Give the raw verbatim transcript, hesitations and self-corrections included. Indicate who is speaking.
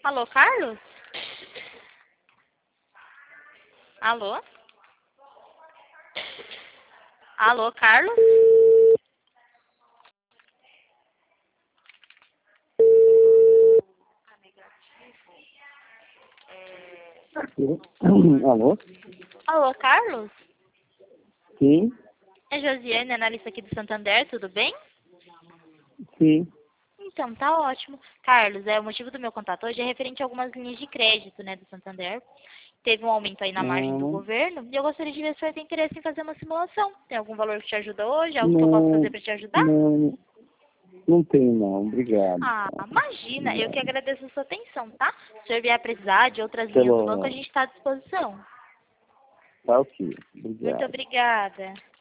Speaker 1: Alô, Carlos? Alô? Alô, Carlos?
Speaker 2: Alô?
Speaker 1: Alô, Carlos?
Speaker 2: Sim,
Speaker 1: É Josiane, analista aqui do Santander, tudo bem?
Speaker 2: sim.
Speaker 1: Então, tá ótimo. Carlos, é, o motivo do meu contato hoje é referente a algumas linhas de crédito, né, do Santander. Teve um aumento aí na margem do
Speaker 2: Não,
Speaker 1: governo e eu gostaria de ver se você tem interesse em fazer uma simulação. Tem algum valor que te ajuda hoje? Algo que eu posso fazer
Speaker 2: não,
Speaker 1: para te ajudar?
Speaker 2: não, não tem não, obrigado.
Speaker 1: Ah,
Speaker 2: Tá?
Speaker 1: imagina, eu que
Speaker 2: Obrigado.
Speaker 1: agradeço a sua atenção, tá? Se o senhor vier precisar de outras linhas do banco, a
Speaker 2: Pelo,
Speaker 1: gente está à disposição.
Speaker 2: tá ok,
Speaker 1: Muito
Speaker 2: obrigado.
Speaker 1: obrigada.